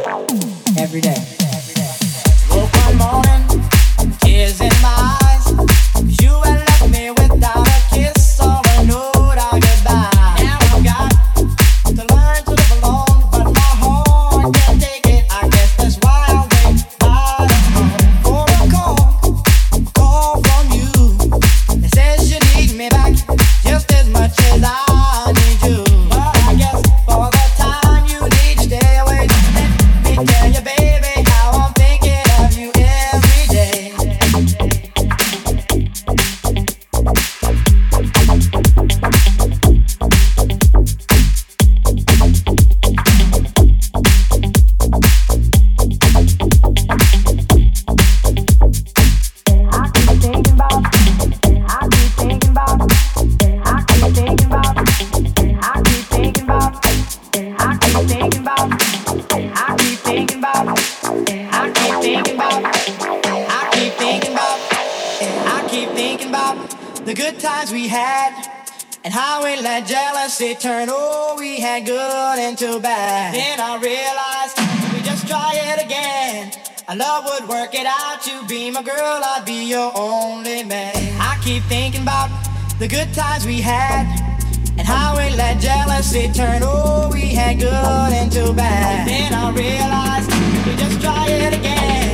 every day. Woke one morning, tears in my eyes. You had left me without a kiss or a note of goodbye. Now I've got to learn to live alone, but my heart can't take it. I guess that's why I wait by the phone for a call from you. It says you need me back just as much as I need you. But I guess for the time you need to stay away. Let me tell you, baby, how I'm thinking of you every day. The good times we had and how we let jealousy turn. Oh, we had good into bad. Then I realized if we just try it again, our love would work it out. You be my girl, I'd be your only man. I keep thinking about the good times we had and how we let jealousy turn. Oh, we had good into bad. Then I realized if we just try it again,